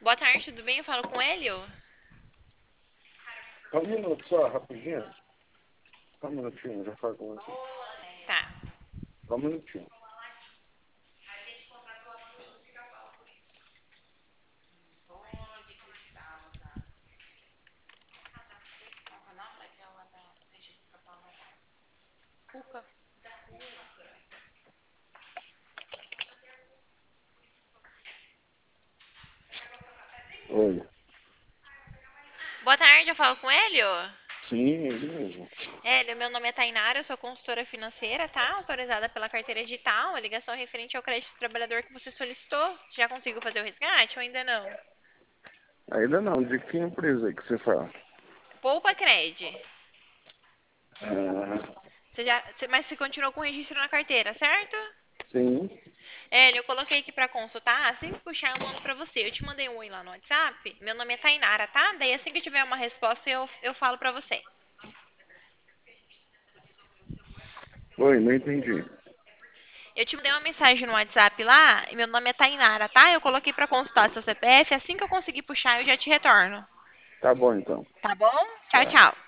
Boa tarde, tudo bem? Eu falo com o Hélio? Só um minuto só, rapidinho. Só um minutinho, já falo com você. Tá. Só um minutinho. Cuca. Oi. Boa tarde, eu falo com o Hélio? Sim, ele mesmo. Hélio, meu nome é Tainara, eu sou consultora financeira, tá? Autorizada pela carteira digital. A ligação é referente ao crédito do trabalhador que você solicitou. Já conseguiu fazer o resgate ou ainda não? Ainda não, de que empresa que você fala? Poupa Cred. Ah, Mas você continuou com o registro na carteira, certo? sim, Hélio, eu coloquei aqui pra consultar. Assim que puxar, eu mando pra você. Eu te mandei um oi lá no WhatsApp. Meu nome é Tainara, tá? Daí assim que eu tiver uma resposta, eu falo pra você. oi, não entendi. Eu te mandei uma mensagem no WhatsApp lá, e meu nome é Tainara, tá? Eu coloquei pra consultar seu CPF, assim que eu conseguir puxar, eu já te retorno. Tá bom então. Tá bom? Tchau, Tá. tchau.